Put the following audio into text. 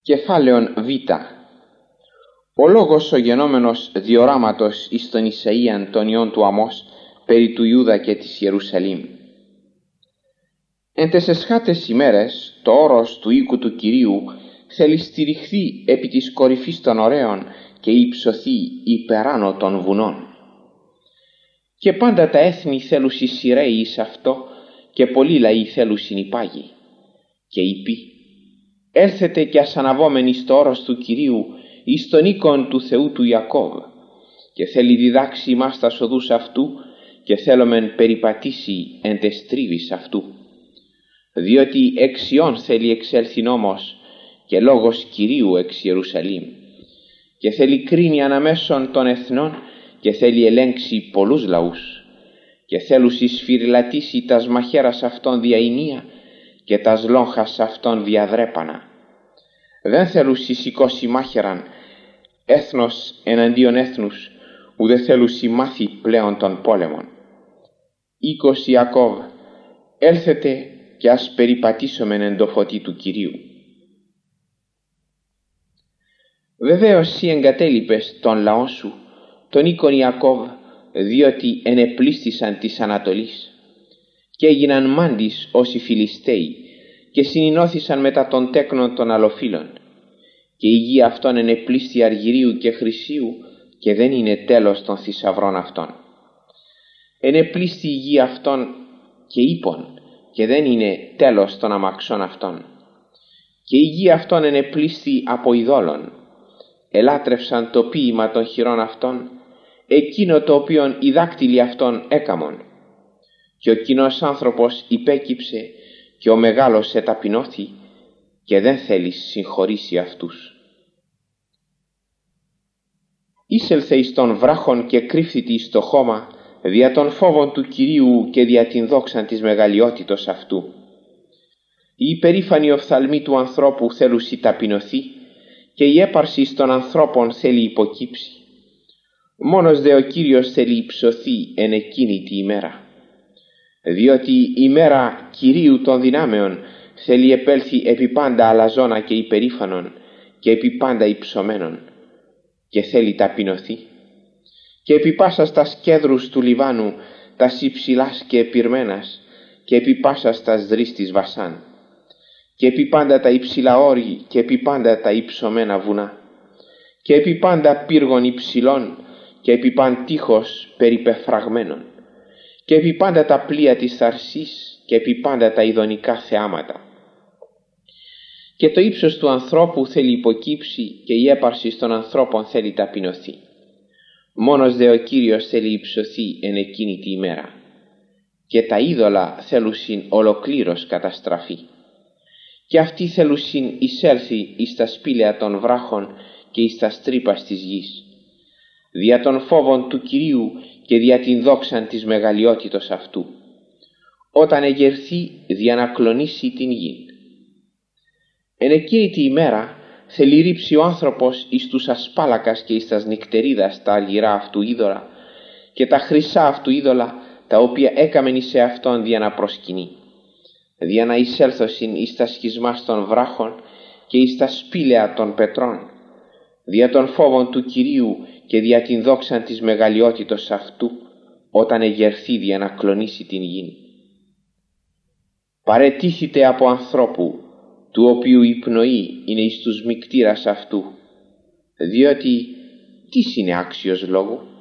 Κεφάλαιον Β. Ο λόγος ο γενόμενος διοράματος εις τον Ισαΐαν των ιών του Αμώς περί του Ιούδα και της Ιερουσαλήμ. Εν τες εσχάτες ημέρες το όρος του οίκου του Κυρίου θέλει στηριχθεί επί της κορυφής των ωραίων και υψωθεί υπεράνω των βουνών. Και πάντα τα έθνη θέλουσι σειραίοι εις αυτό και πολλοί λαοί θέλουσιν υπάγει. Και είπε: έλθετε και ασαναβόμενοι στο όρος του Κυρίου εις τον οίκον του Θεού του Ιακώβ, και θέλει διδάξει ημάς τας οδούς αυτού και περιπατήσει εν τες τρίβεις αυτού. Διότι εξ Ιών θέλει εξέλθει νόμος και λόγος Κυρίου εξ Ιερουσαλήμ, και θέλει κρίνει αναμέσων των εθνών και θέλει ελέγξει πολλούς λαούς, και θέλουσι σφυριλατήσει τας μαχαίρας αυτών διαηνία και τας λόγχας αυτών διαδρέπανα. Δεν θέλουσι σηκώσει μάχαιραν έθνος εναντίον έθνους, ουδε θέλουσι μάθει πλέον των πόλεμων. Οίκος Ιακώβ, έλθετε και ας περιπατήσομεν εν το φωτί του Κυρίου. Βεβαίως σύ εγκατέλειπες τον λαό σου, τον οίκον Ιακώβ, διότι ενεπλήστησαν της Ανατολής, και έγιναν μάντις ως οι Φιλιστέοι, και συνηνώθησαν μετά των τέκνων των αλλοφύλων, και η γη αυτών ενεπλήστη αργυρίου και χρυσίου, και δεν είναι τέλος των θησαυρών αυτών. Ενεπλήστη η γη αυτών και ύπων, και δεν είναι τέλος των αμαξών αυτών. Και η γη αυτών ενεπλήστη από ειδόλων, ελάτρευσαν το ποίημα των χειρών αυτών, εκείνο το οποίον οι δάκτυλοι αυτών έκαμον. Και ο κοινός άνθρωπος υπέκυψε, και ο μεγάλος εταπεινώθη, και δεν θέλει συγχωρήσει αυτούς. Είσελθε εις των βράχων και κρύφθητη εις το χώμα, δια των φόβων του Κυρίου και δια την δόξαν της μεγαλειότητος αυτού. Η υπερήφανη οφθαλμή του ανθρώπου θέλουσι ταπεινωθεί, και η έπαρση των ανθρώπων θέλει υποκύψει. Μόνος δε ο Κύριος θέλει υψωθεί εν εκείνη τη ημέρα. Διότι η μέρα Κυρίου των δυνάμεων θέλει επέλθει επί πάντα αλαζόνα και υπερήφανον και επί πάντα υψωμένον, και θέλει ταπεινωθεί. Και επί πάσας τας κέδρους του Λιβάνου, τας υψηλάς και επειρμένας, και επί πάσας τας δρύς της Βασάν, και επί πάντα τα υψηλά όρη και επί πάντα τα υψωμένα βουνά, και επί πάντα πύργων υψηλών και επί παν τείχος περιπεφραγμένων, και επί πάντα τα πλοία της θαρσής και επί πάντα τα ειδονικά θεάματα. Και το ύψος του ανθρώπου θέλει υποκύψει, και η έπαρση των ανθρώπων θέλει ταπεινωθεί. Μόνος δε ο Κύριος θέλει υψωθεί εν εκείνη τη ημέρα, και τα είδωλα θέλουσιν ολοκλήρως καταστραφεί. Και αυτοί θέλουσιν εισέλθει εις τα σπήλαια των βράχων και εις τα τρύπας της γης, δια των φόβων του Κυρίου και δια την δόξαν της μεγαλειότητος αυτού, όταν εγερθεί δια να κλονίσει την γη. Εν εκείνη τη ημέρα θέλει ρίψει ο άνθρωπος εις τους ασπάλακας και εις τας νυκτερίδας τα αργυρά αυτού είδωλα και τα χρυσά αυτού είδωλα, τα οποία έκαμεν εις εαυτόν δια να προσκυνεί, δια να εισέλθωσιν εις τα σχισμάς των βράχων και εις τα σπήλαια των πετρών, δια των φόβων του Κυρίου και δια την δόξαν της μεγαλειότητος αυτού, όταν εγερθεί δια να κλονίσει την γη. Παρετήθητε από ανθρώπου, του οποίου η πνοή είναι εις τους μικτήρας αυτού, διότι τίς είναι άξιος λόγου?